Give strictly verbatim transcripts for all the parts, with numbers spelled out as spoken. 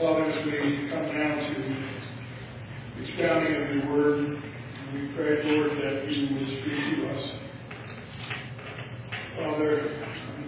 Father, as we come down to expounding of your word, we pray, Lord, that you will speak to us. Father,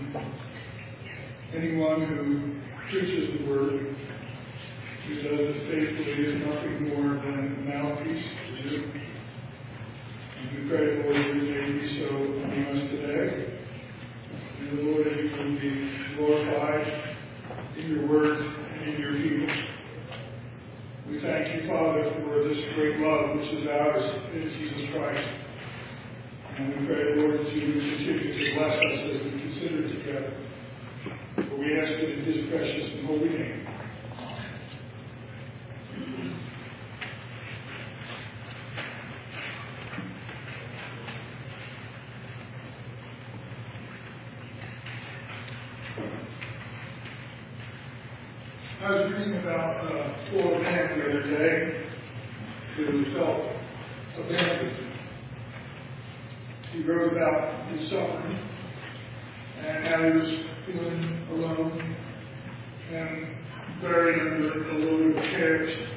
anyone who preaches the word, who does it faithfully, is nothing more than a mouthpiece for you. And we pray, Lord, that you may be so among us today. And Lord, that you will be glorified in your word and in your people. We thank you, Father, for this great love which is ours in Jesus Christ. And we pray, Lord, that you will continue to bless us as we consider together. For we ask it in his precious and holy name. I was reading about a poor man the other day who felt abandoned. He wrote about his suffering and how he was feeling alone and buried under a load of cares.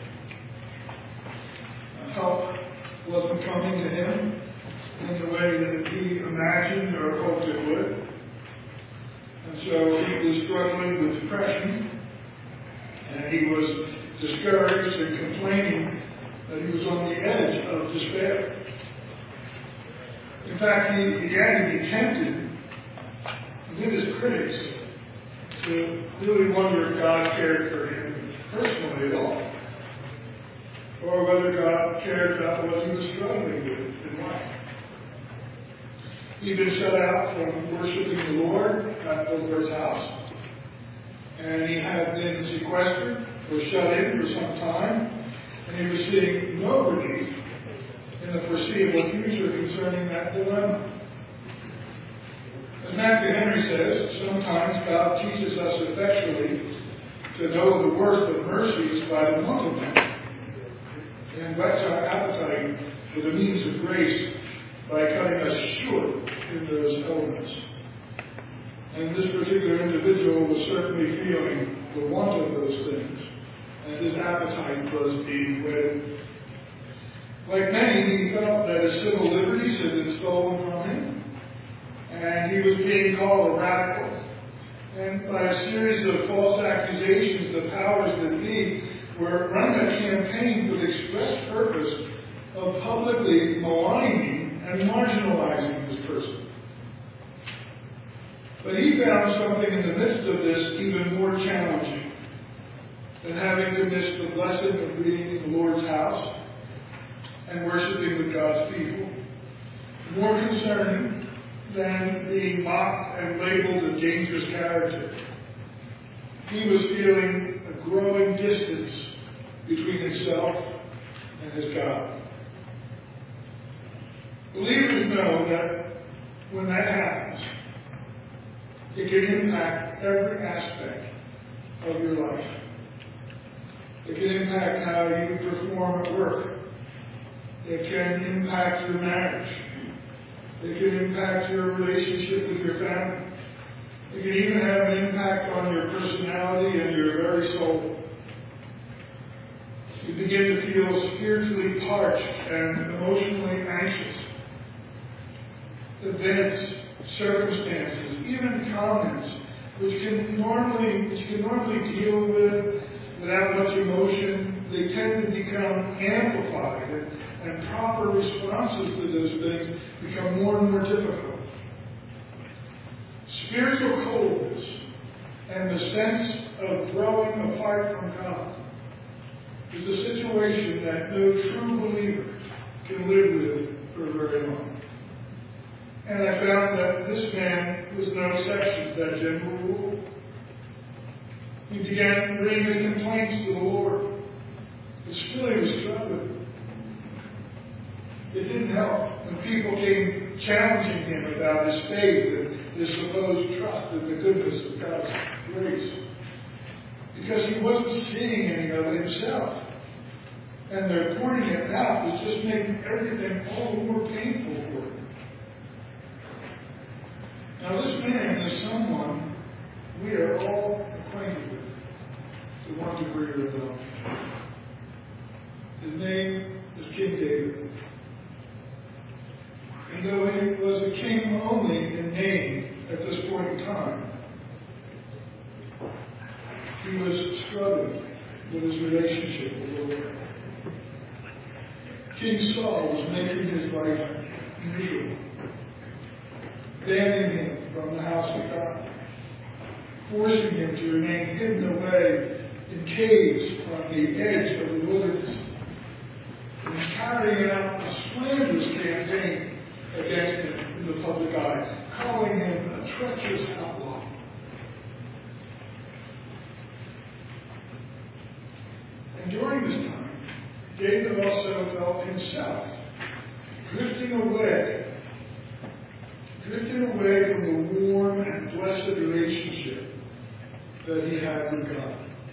Help wasn't coming to him in the way that he imagined or hoped it would. And so he was struggling with depression. And he was discouraged and complaining that he was on the edge of despair. In fact, he began to be tempted with his critics to really wonder if God cared for him personally at all, or whether God cared about what he was struggling with in life. He'd been shut out from worshiping the Lord at the Lord's house. And he had been sequestered or shut in for some time, and he was seeing no relief in the foreseeable future concerning that dilemma. As Matthew Henry says, sometimes God teaches us effectually to know the worth of mercies by the want of them, and whets our appetite for the means of grace by cutting us short in those elements. And this particular individual was certainly feeling the want of those things, and his appetite was being whetted. Like many, he felt that his civil liberties had been stolen from him, and he was being called a radical. And by a series of false accusations, the powers that be were running a campaign with express purpose of publicly maligning and marginalizing this person. But he found something in the midst of this even more challenging than having to miss the blessing of being in the Lord's house and worshiping with God's people. More concerning than being mocked and labeled a dangerous character. He was feeling a growing distance between himself and his God. Believers know that when that happens, it can impact every aspect of your life. It can impact how you perform at work. It can impact your marriage. It can impact your relationship with your family. It can even have an impact on your personality and your very soul. You begin to feel spiritually parched and emotionally anxious. Events, circumstances, even comments, which can normally which can normally deal with without much emotion, they tend to become amplified, and, and proper responses to those things become more and more difficult. Spiritual coldness and the sense of growing apart from God is a situation that no true believer can live with for very long. And I found that this man was no exception to that general rule. He began bringing his complaints to the Lord. But still he was struggling. It didn't help when people came challenging him about his faith and his supposed trust in the goodness of God's grace. Because he wasn't seeing any of it himself. And their pointing it out was just making everything all the more painful for him. Now this man is someone we are all acquainted with. to one degree or another. His name is King David. And though he was a king only in name at this point in time, he was struggling with his relationship with the Lord. King Saul was making his life miserable, banning him from the house of God, forcing him to remain hidden away in caves on the edge of the wilderness, and carrying out a slanderous campaign against him in the public eye, calling him a treacherous outlaw. And during this time, David also felt himself drifting away, drifting away from the warm and blessed relationship that he had with God.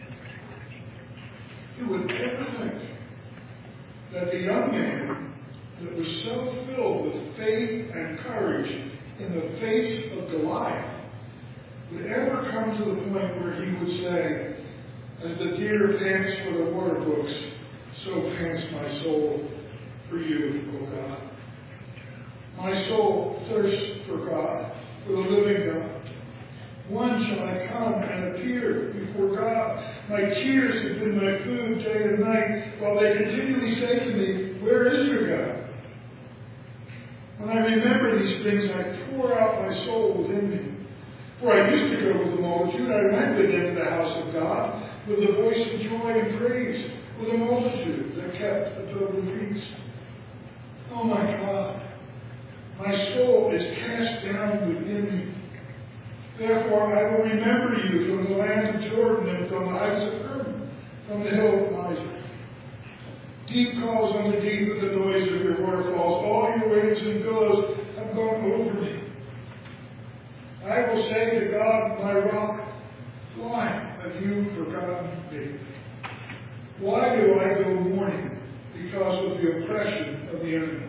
Who would ever think that the young man that was so filled with faith and courage in the face of Goliath would ever come to the point where he would say, as the deer pants for the water brooks, so pants my soul for you, O God. My soul thirsts for God, for the living God. When shall I come and appear before God? My tears have been my food day and night, while they continually say to me, where is your God? When I remember these things, I pour out my soul within me. For I used to go with the multitude. I went with them to the house of God, with a voice of joy and praise, with a multitude that kept a pilgrim feast. Oh my God, my soul is cast down within me. Therefore I will remember you from the land of Jordan and from the heights of Hermon, from the hill of Mizar. Deep calls on the deep with the noise of your waterfalls. All your waves and billows have gone over me. I will say to God, my rock, why have you forgotten me? Why do I go mourning because of the oppression of the enemy?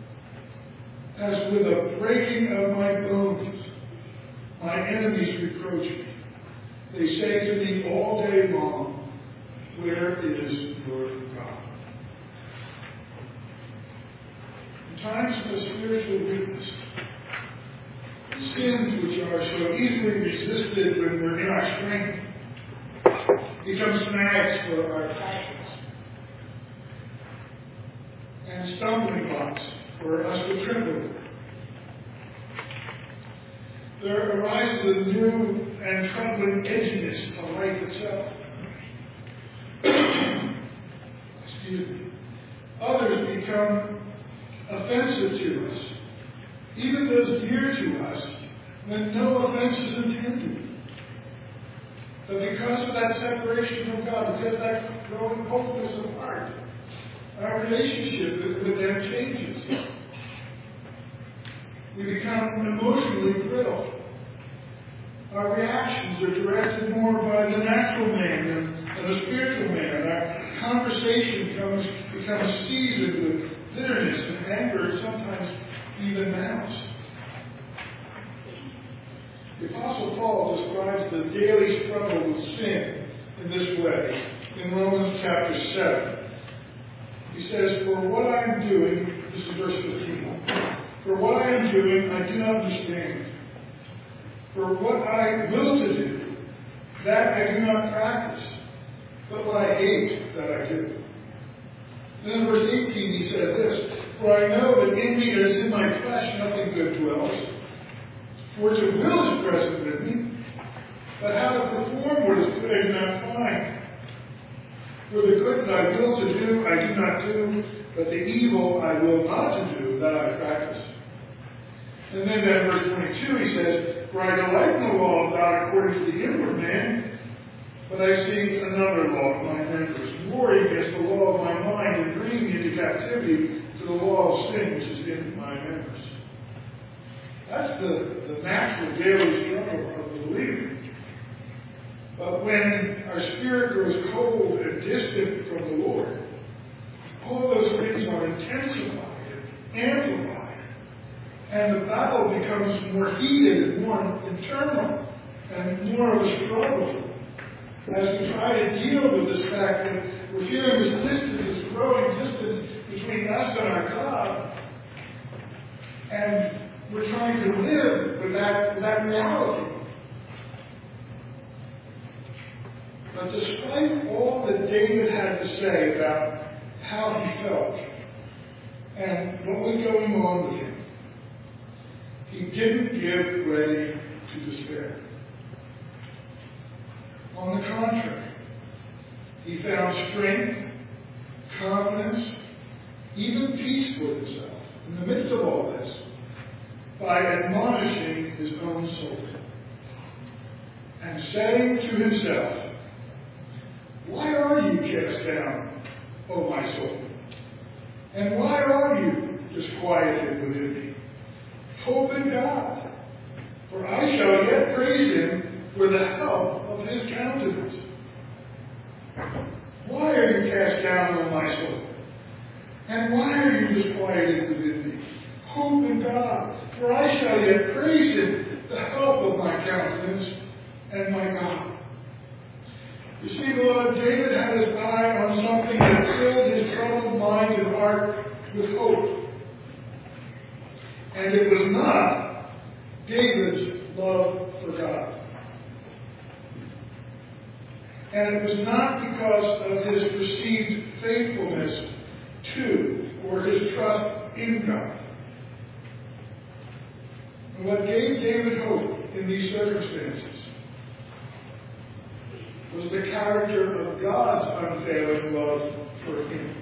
As with a breaking of my bones, my enemies reproach me. They say to me all day long, where is your God? In times of spiritual weakness, sins which are so easily resisted when we're in our strength become snags for our passions and stumbling blocks for us to tremble. There arises a new and troubling edginess to life itself. Excuse me. Others become offensive to us, even those dear to us, when no offense is intended. But because of that separation from God, because of that growing coldness of heart, our relationship with them changes. We become emotionally brittle. Our reactions are directed more by the natural man than, than the spiritual man. Our conversation comes, becomes seasoned with bitterness and anger, and sometimes even malice. The Apostle Paul describes the daily struggle with sin in this way in Romans chapter seven. He says, for what I am doing, this is verse fifteen, for what I am doing I do not understand. For what I will to do, that I do not practice, but what I hate, that I do. Then in verse eighteen he says this, for I know that in me as in my flesh nothing good dwells. For to will is present with me, but how to perform what is good I do not find. For the good that I will to do I do not do, but the evil I will not to do, that I practice. And then in verse twenty-two he says, for I delight in the law of God according to the inward man, but I see another law of my members, warring against the law of my mind and bringing me into captivity to the law of sin which is in my members. That's the, the natural daily struggle of the believer. But when our spirit grows cold and distant from the Lord, all those things are intensified and amplified. And the battle becomes more heated and more internal and more of a struggle. as we try to deal with this fact that we're feeling this distance, this growing distance between us and our God, and we're trying to live with that, with that reality. But despite all that David had to say about how he felt and what was going on with him, he didn't give way to despair. On the contrary, he found strength, confidence, even peace for himself in the midst of all this by admonishing his own soul and saying to himself, "Why are you cast down, O my soul? And why are you disquieted within me? Hope in God, for I shall yet praise him for the help of his countenance. Why are you cast down, O my soul? And why are you disquieted within me? Hope in God, for I shall yet praise him, the help of my countenance and my God." You see, beloved, David had his eye on something that filled his troubled mind and heart with hope. And it was not David's love for God. And it was not because of his perceived faithfulness to or his trust in God. And what gave David hope in these circumstances was the character of God's unfailing love for him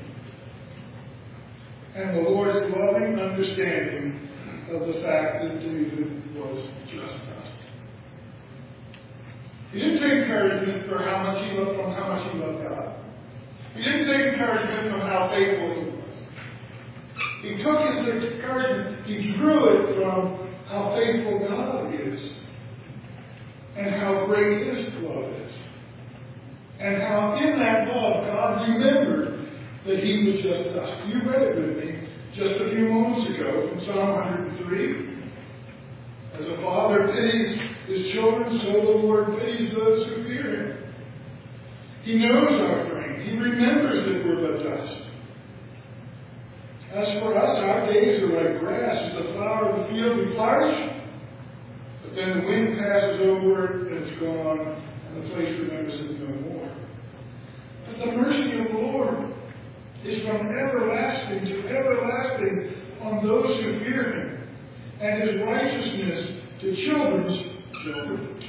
and the Lord's loving understanding of the fact that David was just dust. He didn't take encouragement for how much he loved from how much he loved God. He didn't take encouragement from how faithful he was. He took his encouragement, he drew it from how faithful God is and how great his love is. And how in that love, God remembered that he was just dust. You read it with me just a few moments ago from Psalm one hundred three. As a father pities his children, so the Lord pities those who fear him. He knows our frame. He remembers that we're but dust. As for us, our days are like grass. As the flower of the field, we flourish. But then the wind passes over it and it's gone, and the place remembers it no more. But the mercy of the Lord is from everlasting to everlasting on those who fear him, and his righteousness to children's children.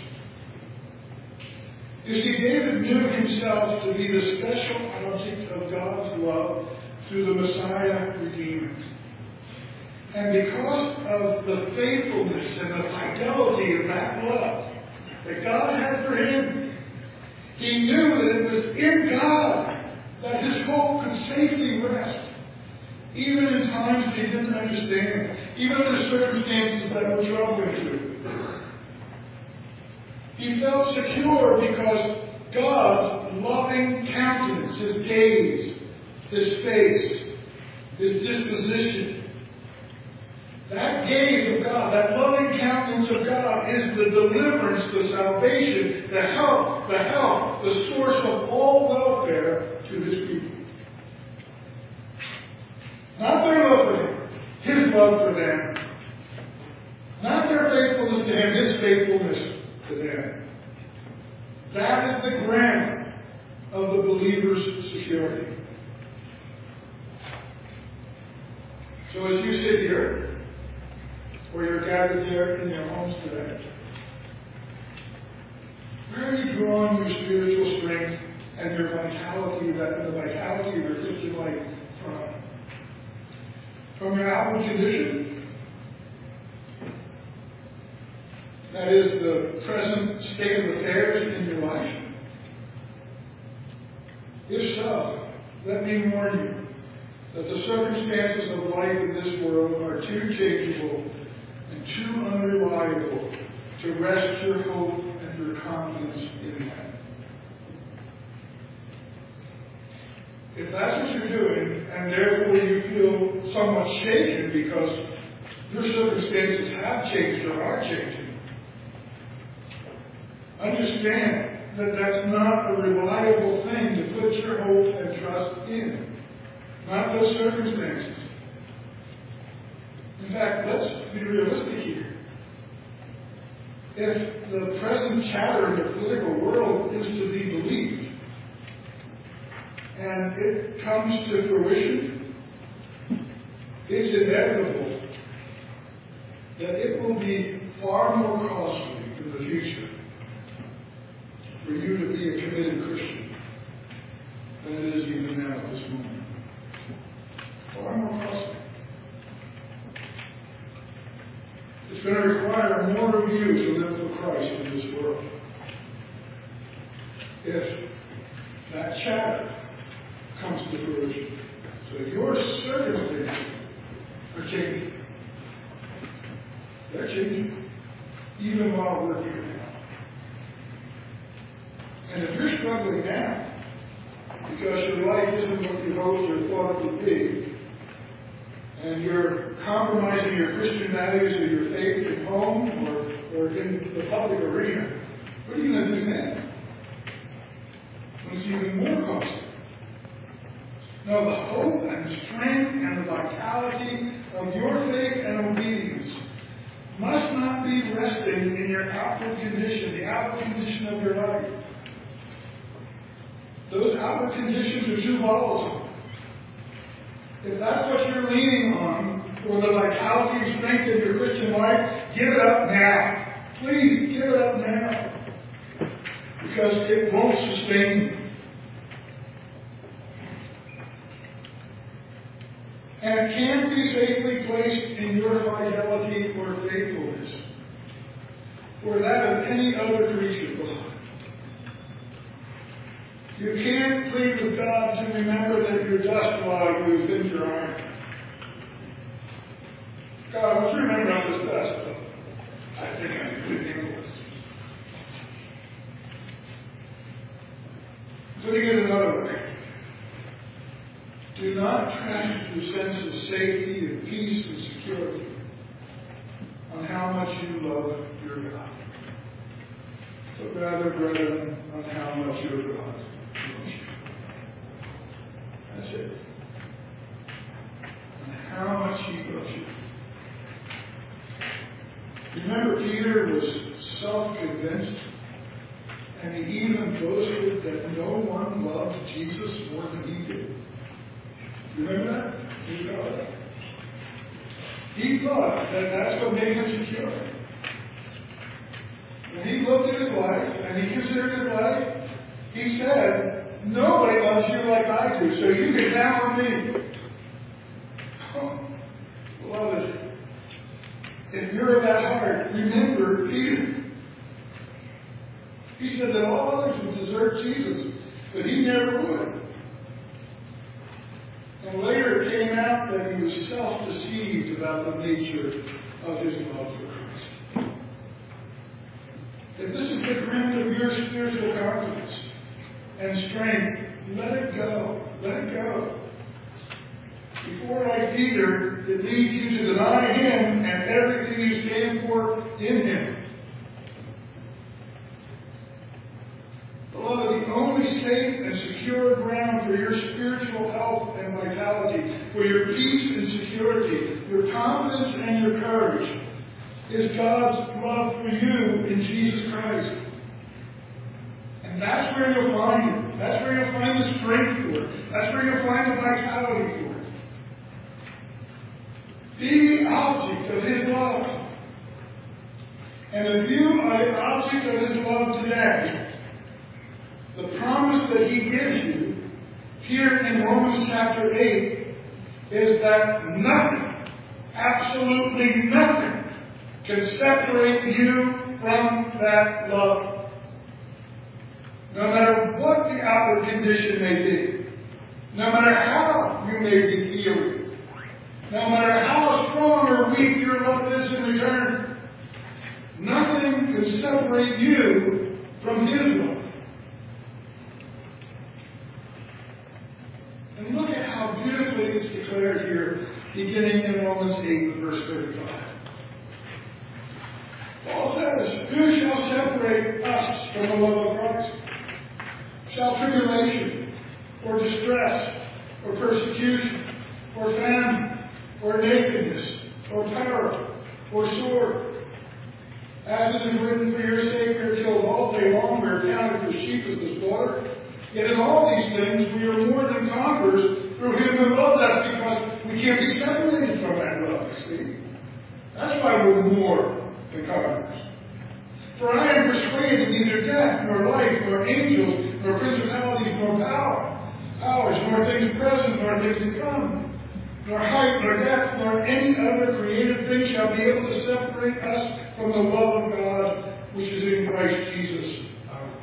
You see, David knew himself to be the special object of God's love through the Messiah Redeemer. And because of the faithfulness and the fidelity of that love that God had for him, he knew that it was in God that his hope could safely rest, even in times that he didn't understand, even in the circumstances that were troubling him. He felt secure because God's loving countenance, his gaze, his face, his disposition, that gaze of God, that loving countenance of God is the deliverance, the salvation, the help, the help, the source of all welfare to his people. Not their love for him, his love for them. Not their faithfulness to him, his faithfulness to them. That is the ground of the believer's security. So as you sit here, or you're gathered there in your homes today, where are you drawing your spiritual strength and your vitality, that the vitality of your Christian life from? From your outward condition? That is the present state of affairs in your life? If so, let me warn you that the circumstances of life in this world are too changeable and too unreliable to rest your hope and your confidence in them. If that's what you're doing, and therefore you feel somewhat shaken because your circumstances have changed or are changing, understand that that's not a reliable thing to put your hope and trust in. Not those circumstances. In fact, let's be realistic here. If the present chatter in the political world is to be believed, and it comes to fruition, it's inevitable that it will be far more costly in the future for you to be a committed Christian than it is even now at this moment. Far more costly. It's going to require more of you to live for Christ in this world. If that chatter comes to fruition. So your circumstances are changing. They're changing. Even while we're here now. And if you're struggling now, because your life isn't what you hoped or thought it would be, and you're compromising your Christian values or your faith at home or, or in the public arena, what are you going to do then? When it's even more costly. No, the hope and the strength and the vitality of your faith and obedience must not be resting in your outward condition, the outward condition of your life. Those outward conditions are too volatile. If that's what you're leaning on for the vitality and strength of your Christian life, give it up now. Please, give it up now. Because it won't sustain you. And it can't be safely placed in your fidelity or faithfulness, or that of any other creature behind. You can't plead with God to remember that you're dust while you think you're iron. God, I want you to remember I'm just dust, but I think I can handle this. Putting it another way. Do not trust your sense of safety and peace and security on how much you love your God, but rather, brethren, on how much your God loves you. That's it. On how much He loves you. Remember, Peter was self-convinced, and he even boasted that no one loved Jesus more than he did. Remember that? He thought that. He thought that that's what made him secure. When he looked at his life and he considered his life, he said, nobody loves you like I do, so you can count on me. Oh, beloved, if you're that heart, remember Peter. He said that all others would desert Jesus, but he never would. And later it came out that he was self-deceived about the nature of his love for Christ. If this is the ground of your spiritual confidence and strength, let it go. Let it go. Before, like Peter, it leads you to deny Him and everything you stand for in Him. Beloved, the only safe and secure ground for your spiritual health and vitality, for your peace and security, your confidence and your courage, is God's love for you in Jesus Christ. And that's where you'll find it. That's where you'll find the strength for it. That's where you'll find the vitality for it. Be the object of His love. And if you are the object of His love today, the promise that He gives you here in Romans chapter eight is that nothing, absolutely nothing, can separate you from that love. No matter what the outward condition may be, no matter how you may be feeling, no matter how strong or weak your love is in return, nothing can separate you from His love. And look at how beautifully it's declared here, beginning in Romans eight, verse thirty-five. Paul says, who shall separate us from the love of Christ? written, for your sake we are killed all day long, we are counted for sheep as the slaughter. Yet in all these things we are more than conquerors through him who loved us, because we can't be separated from that love, you see. That's why we're more than conquerors. For I am persuaded neither death, nor life, nor angels, nor principalities, nor power, powers, nor things present, nor things to come, nor height, nor depth, nor any other created thing shall be able to separate us from the love of God, which is in Christ Jesus our Lord.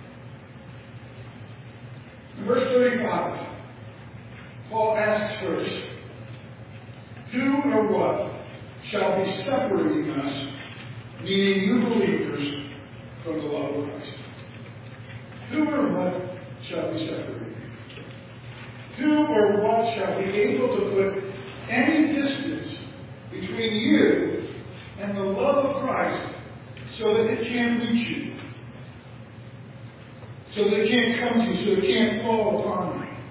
In verse thirty-five, Paul asks first, who or what shall be separating us, meaning you believers, from the love of Christ? Who or what shall be separated? Who or what shall be able to put any distance between you and the love of Christ so that it can't reach you? So that it can't come to you, so it can't fall upon you?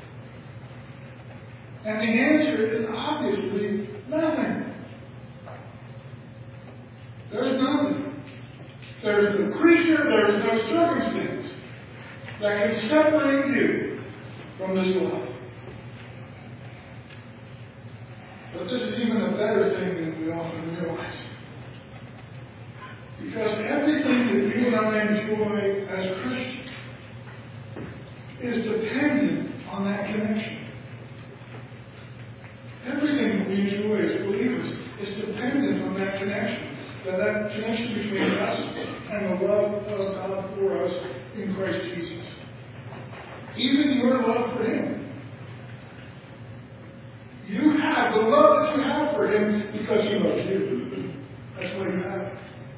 And the answer is obviously nothing. There's nothing. There's no creature, there's no circumstance that can separate you from this love. But this is even a better thing than we often realize. Because everything that you and I enjoy as Christians is dependent on that connection. Everything that we enjoy as believers is dependent on that connection. That, that connection between us and the love of God for us in Christ Jesus. Even your love for Him. You have the love that you have for Him because He loves you. That's what you have.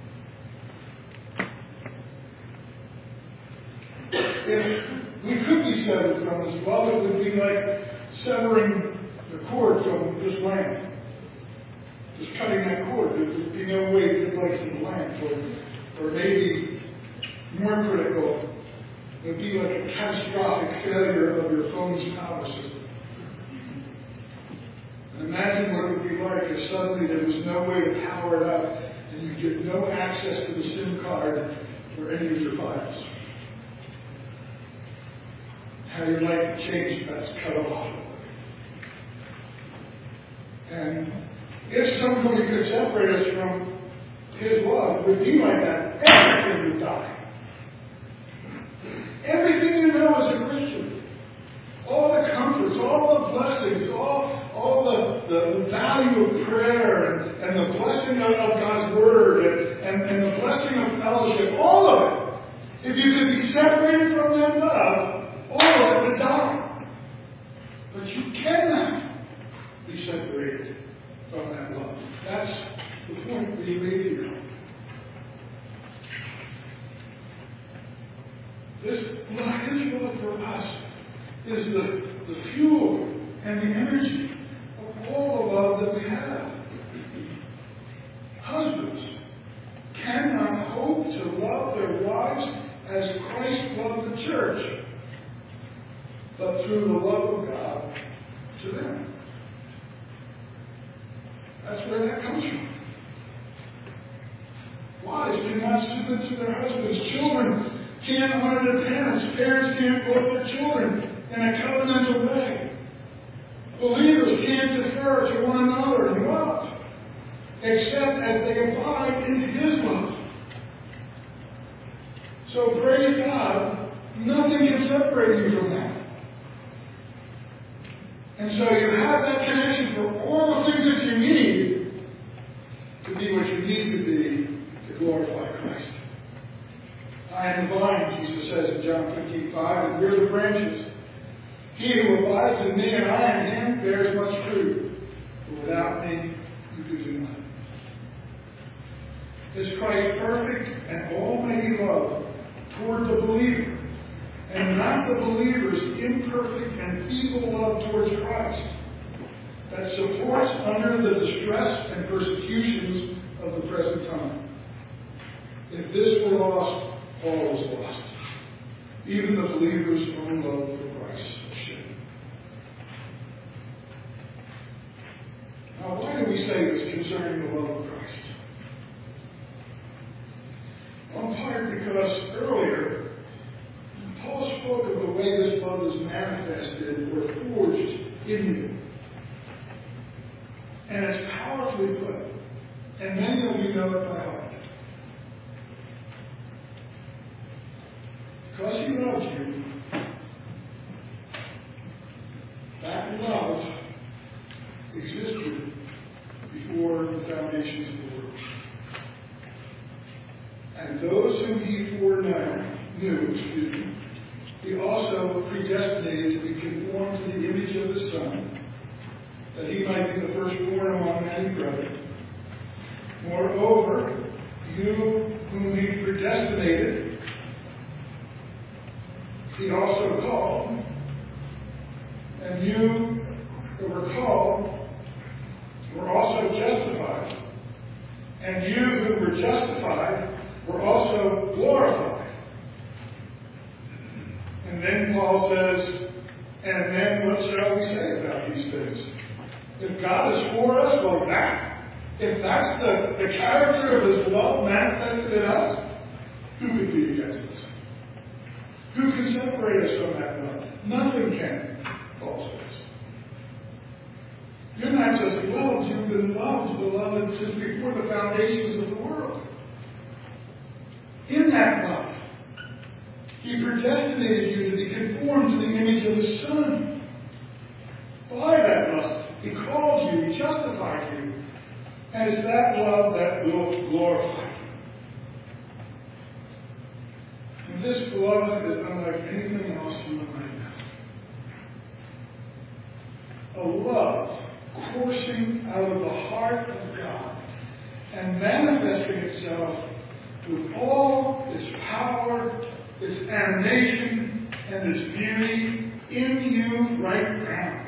If we could be severed from this love, it would be like severing the cord from this lamp. Just cutting that cord. There would be no way to light the lamp. Or, or maybe more critical, it would be like a catastrophic failure of your phone's power system. And imagine what it would be like if suddenly there was no way to power it up and you get no access to the SIM card for any of your files. How your life changed, that's cut off. And if somebody could separate us from His love, it would be like that. Everything would die. Everything you know as a Christian, all the comforts, all the blessings, all, all the, the, the value of prayer and, and the blessing of, of God's Word and, and, and the blessing of fellowship, all of it, if you could be separated from that love, all of it would die. But you cannot be separated from that love. That's the point being made here. This love, His love for us, is the, the fuel and the energy of all the love that we have. Husbands cannot hope to love their wives as Christ loved the church, but through the love of God to them. That's where that comes from. Wives cannot submit to their husbands. Children can't honor their parents. Parents can't love their children in a covenantal way. Believers can't defer to one another in love, except as they abide in His love. So praise God, nothing can separate you from that. And so you have that connection for all the things that you need to be what you need to be to glorify Christ. I am the vine, Jesus says in John fifteen five, and we're the branches. He who abides in me and I in Him bears much fruit. For without me, you could do nothing. Is Christ's perfect and almighty love toward the believer, and not the believer's imperfect and feeble love towards Christ, that supports under the distress and persecutions of the present time. If this were lost, all was lost. Even the believer's own love for Christ should. Now, why do we say this concerning the love of Christ? One part because earlier, Paul spoke of the way this love is manifested or forged in you. And it's powerfully put. And many of you know it by heart. Because he loves you, that love existed before the foundations of the world. And those whom he foreknew, knew, excuse me, he also predestinated to be conformed to the image of his Son, that he might be the firstborn among many brethren. Moreover, you whom he predestinated, he also called, and you who were called were also justified, and you who were justified were also glorified. And then Paul says, and then what shall we say about these things? If God is for us like that, if that's the, the character of his love manifested in us, who could be against us? Who can separate us from that love? Nothing can, Paul says. You're not just loved, you've been loved, beloved, since before the foundations of the world. In that love, he predestinated you to be conformed to the image of his Son. By that love, he called you, he justified you. And it's that love that will glorify you. And this, beloved, is unlike anything else you and I know. A love coursing out of the heart of God and manifesting itself with all its power, its animation, and its beauty in you right now.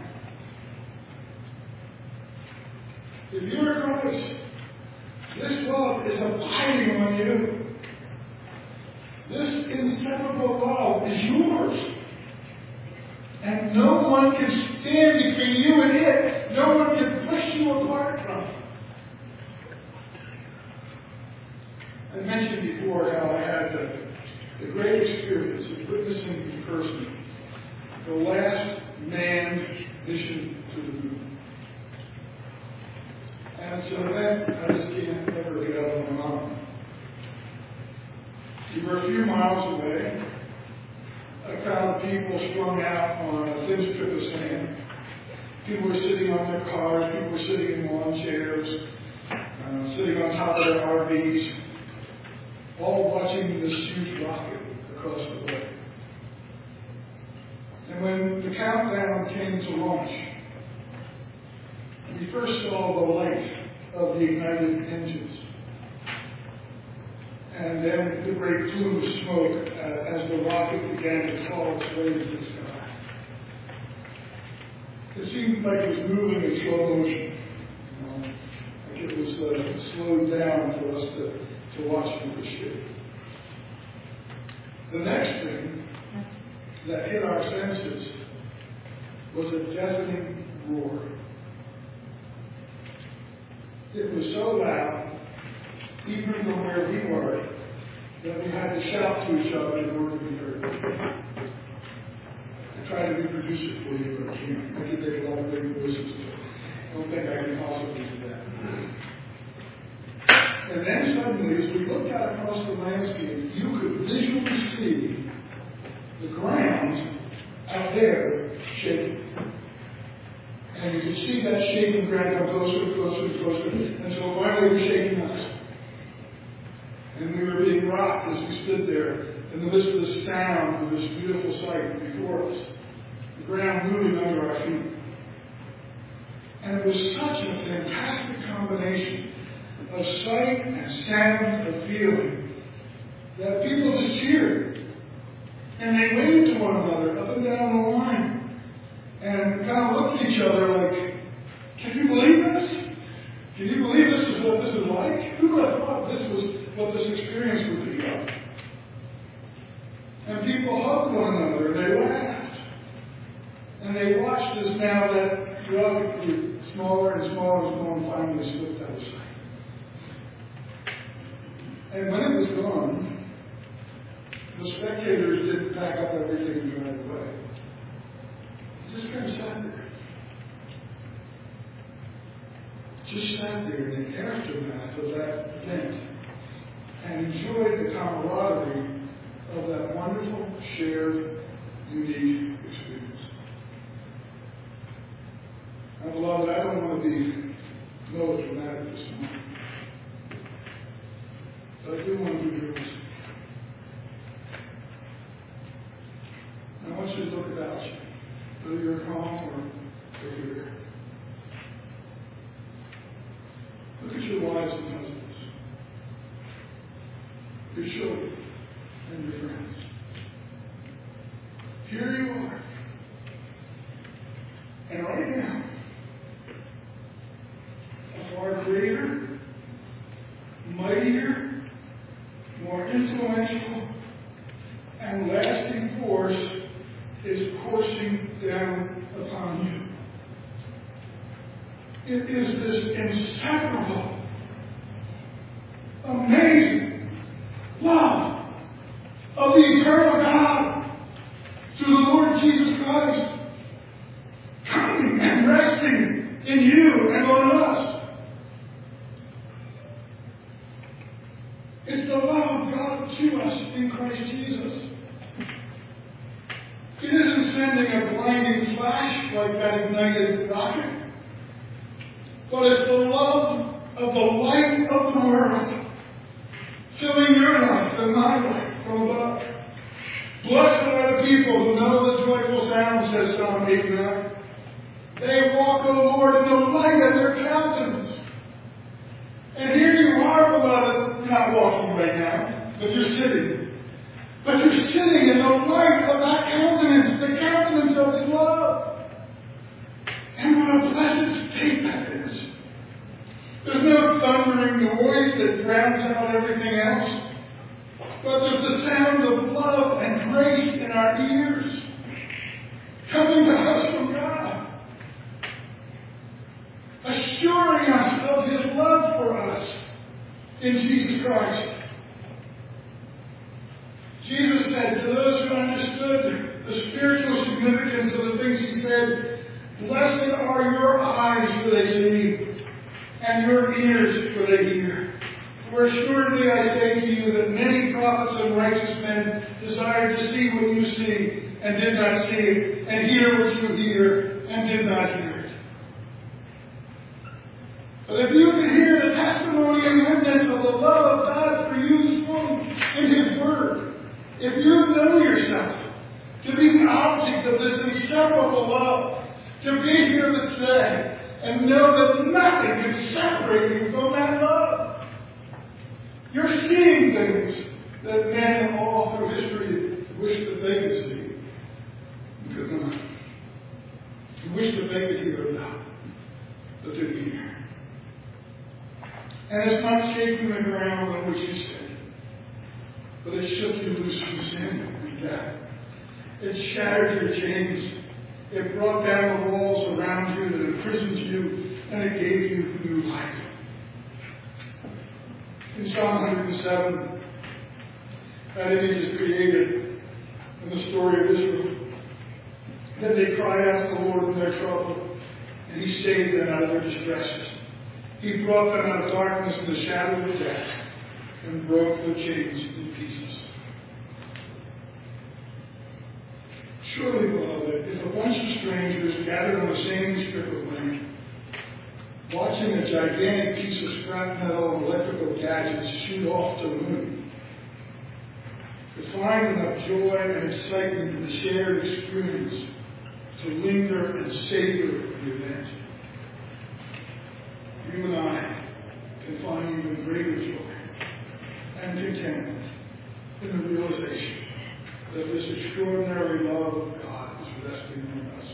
If you're Christ, this love is abiding on you. This inseparable love is yours. And no one can stand between you and it. No one can push you apart from it. I mentioned before how I had the, the great experience of witnessing in person the last manned mission to the moon. And it's an event I just can't ever get out of my mind. We were a few miles away. A crowd of people strung out on a thin strip of sand. People were sitting on their cars. People were sitting in lawn chairs, uh, sitting on top of their R Vs, all watching this huge rocket across the way. And when the countdown came to launch, we first saw the light of the ignited engines. And then the great plume of smoke uh, as the rocket began to claw its way into the sky. It seemed like it was moving in slow motion. You know, like it was uh, slowed down for us to, to watch and appreciate. The next thing that hit our senses was a deafening roar. It was so loud, even from where we were, that we had to shout to each other in order to be heard. I tried to reproduce it for you, but I can't. I can make a lot of big voices. I don't think I can possibly do that. And then suddenly, as we looked out across the landscape, you could visually see the ground out there shaking. And you could see that shaking ground come closer and closer and closer until finally it was shaking us. And we were being rocked as we stood there in the midst of the sound of this beautiful sight before us. The ground moving under our feet. And it was such a fantastic combination of sight and sound and feeling that people just cheered. And they waved to one another up and down the line. And kind of looked at each other like, can you believe this? Can you believe this is what this is like? Who would have thought this was what this experience would be like? And people hugged one another, and they laughed. And they watched as now that rocket grew smaller and smaller and smaller, and finally slipped out of sight. And when it was gone, spectators didn't pack up everything and drive away. He just kind of sat there. Just sat there in the aftermath of that event and enjoyed the camaraderie of that wonderful, shared, unique experience. Now, beloved, I don't want to be melodramatic this morning, but I do want to be realistic. I want you to look about you, whether you're at home or over here. Look at your wives and husbands, your children, and your friends. Here you are. And right now, a far greater, mightier, more influential, and lasting force is coursing down upon you. It is this inseparable, amazing love of the eternal God through the Lord Jesus Christ coming and resting in you and on us. It's the love of God to us in Christ Jesus. It isn't sending a blinding flash like that ignited rocket, but it's the love of the light of the world filling your life and my life from above. Blessed are the people who know the joyful sound, says Psalm eighty-nine. They walk, O Lord, in the light of their countenance. And here you are, beloved, you're not walking right now, but you're sitting. But you're sitting in the light of that countenance, the countenance of His love. And what a blessed state that is. There's no thundering noise that drowns out everything else. But there's the sound of love and grace in our ears, coming to us from God, assuring us of His love for us in Jesus Christ. Jesus said to those who understood the spiritual significance of the things He said, blessed are your eyes, for they see, and your ears, for they hear. For assuredly I say to you that many prophets and righteous men desired to see what you see, and did not see it, and hear what you hear, and did not hear it. But if you can hear the testimony and witness of the love of God for you spoken in His Word, if you know yourself to be the object of this inseparable love, to be here today, and know that nothing can separate you from that love. You're seeing things that men all through history wish that they could see and could not. You wish that they could hear about, but didn't hear. And it's not shaking the ground on which you stand, but it shook you loose from sin and death. It shattered your chains. It brought down the walls around you that imprisoned you, and it gave you new life. In Psalm one hundred seven, that image is created in the story of Israel. Then they cried out to the Lord in their trouble, and He saved them out of their distresses. He brought them out of darkness and the shadow of death, and broke their chains in pieces. Surely, beloved, if a bunch of strangers gathered on the same strip of land, watching a gigantic piece of scrap metal and electrical gadgets shoot off to the moon, could find enough joy and excitement in the shared experience to linger and savor the event, you and I can find even greater joy and contentment in the realization that this extraordinary love of God is resting on us.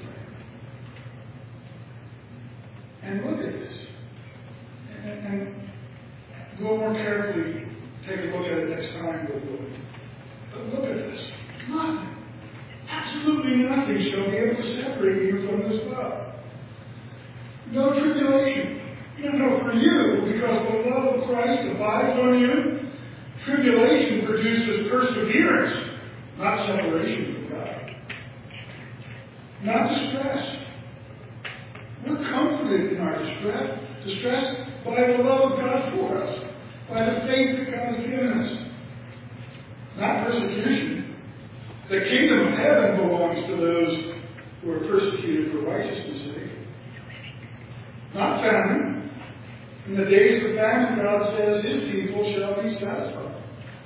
And look at this. And, and a little more carefully, take a look at it next time we'll do it. But look at this. Nothing, absolutely nothing shall be able to separate you from this love. No tribulation. You know, for you, because the love of Christ abides on you, Tribulation produces perseverance, not separation from God. Not distress. We're comforted in our distress. Distress by the love of God for us. By the faith that God has given us. Not persecution. The kingdom of heaven belongs to those who are persecuted for righteousness' sake. Not famine. In the days of famine, God says His people shall be satisfied.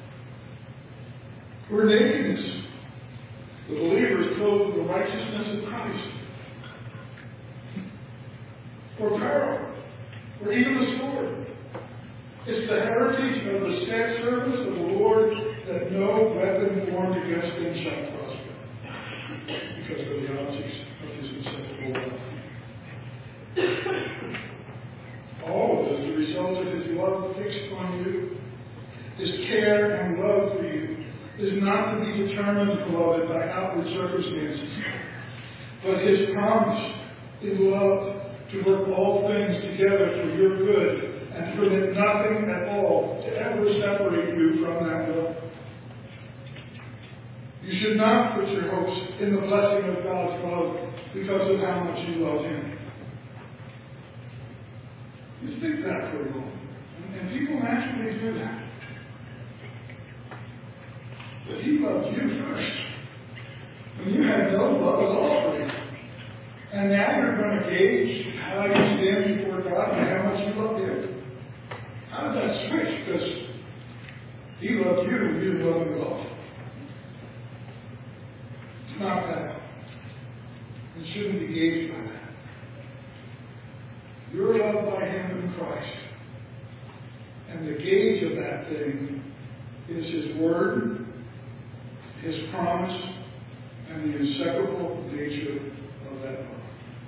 Or nakedness. The believer is clothed with the righteousness of Christ. Or peril. Or even the sword. It's the heritage of the stead service of the Lord that no weapon formed against them shall prosper, because of the objects of His inseparable love. All of this, the result of His love fixed on you, His care and love for you, is not to be determined, beloved, by outward circumstances, but His promise in love to work all things together for your good, and to permit nothing at all to ever separate you from that love. You should not put your hopes in the blessing of God's love because of how much you love Him. Just think that for a moment. And, and people naturally do that. But He loved you first. When you had no love at all for Him. And now you're going to gauge how you stand before God and how much you love Him. How did that switch? Because He loved you and you didn't love Him at all. It's not that. It shouldn't be gauged by that. You're loved by Him in Christ. And the gauge of that thing is His Word, His promise, and the inseparable nature of that love.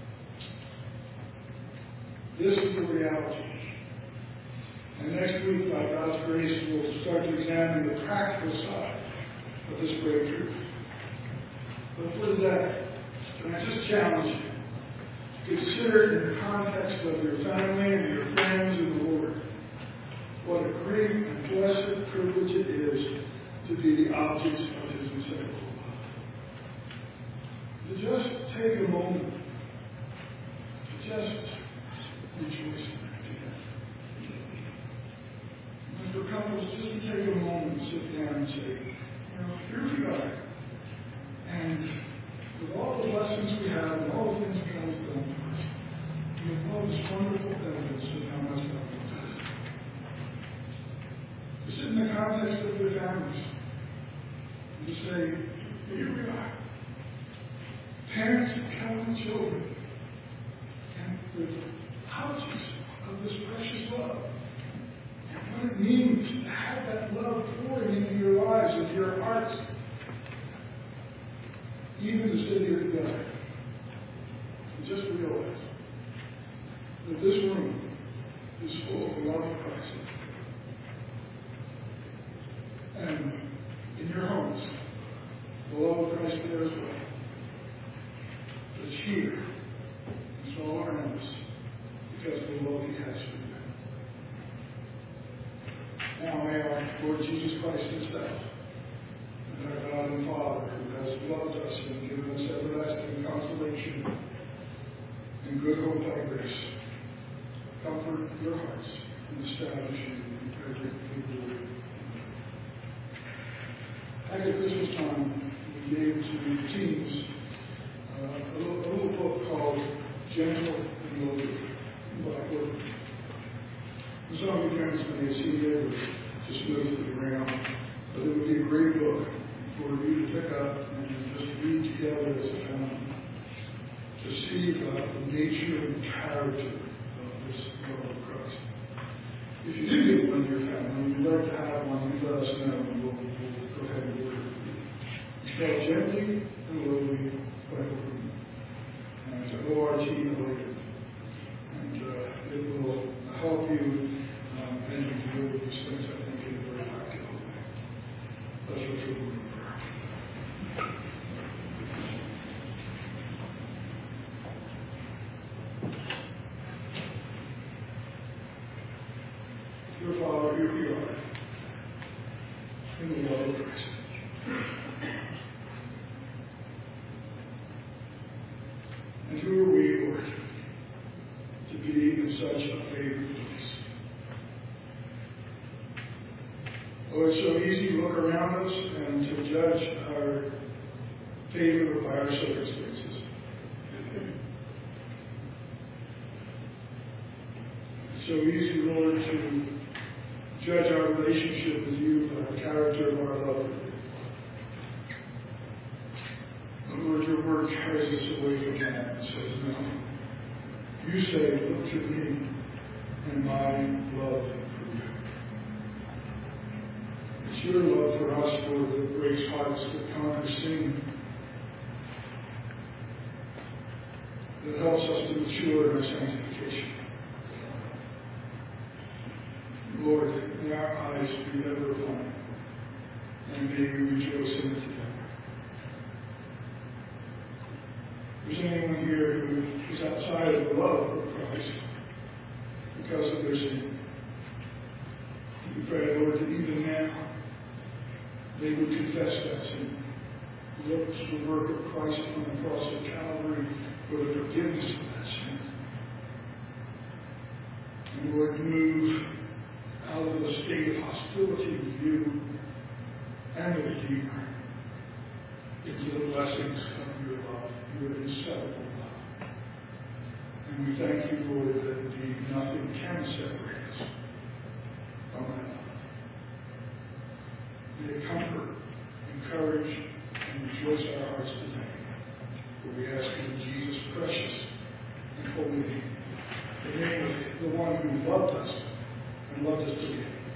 This is the reality. And next week, by God's grace, we'll start to examine the practical side of this great truth. But for today, can I just challenge you? Consider it in the context of your family and your friends in the Lord. What a great and blessed privilege it is to be the objects of His inseparable love. To just take a moment to just rejoice in that together. And for couples, just to take a moment and sit down and say, you know, here we are. And with all the blessings we have and all the things God has done for us, we have all this wonderful evidence of how much God loves us. To sit in the context of their families and to say, here we are. Parents of countless children. And with objects of this precious love. And what it means to have that love pouring into your lives, into your hearts. Even to sit here together and just realize that this room is full of the love of Christ. And in your homes, the love of Christ there as well. It's here. It's all around us because of the love He has for you. Now may our Lord Jesus Christ Himself, and our God and Father, who has loved us and given us everlasting consolation and good hope by grace, comfort your hearts and establish you in every good word. Back at Christmas time, we gave to the teens uh, a, little, a little book called Gentle and Lowly, Blackwood. And some of you parents may have seen it or just moved it around, but it would be a great book for you to pick up and just read together as a family to see the, the nature and character of this love of Christ. If you do get one in your family and you'd like to have one, you let us know and we'll, we'll go ahead and order it for you. It's called Gently and Lowly by Overman. And it's O R T related. And uh, it will help you um, and you deal with these things, I think, in a very practical way. Let's look for the word. Dear Father, here we are. present. And who are we, Lord, to be in such a favored place? Oh, it's so easy to look around us and to judge our favor by our circumstances. It's so easy, Lord, to judge our relationship with you by the character of our love. But Lord, your word carries us away from that and says, no. You say, look to me and my love for you. It's your love for us, Lord, that breaks hearts, that conquers sin, that helps us to mature in our sanctification. Lord, may our eyes be ever upon you, and may we rejoice in it together. If there's anyone here who is outside of the love of Christ because of their sin, we pray, Lord, that even now they would confess that sin. Look to the work of Christ on the cross of Calvary for the forgiveness of that sin. And Lord, move out of the state of hostility with you and the Redeemer into the blessings of your love, your inseparable love. And we thank you, Lord, that indeed nothing can separate us from that love. May it comfort, encourage, and rejoice our hearts today. For we ask in Jesus' precious and holy name, the name of the one who loved us and loved us today.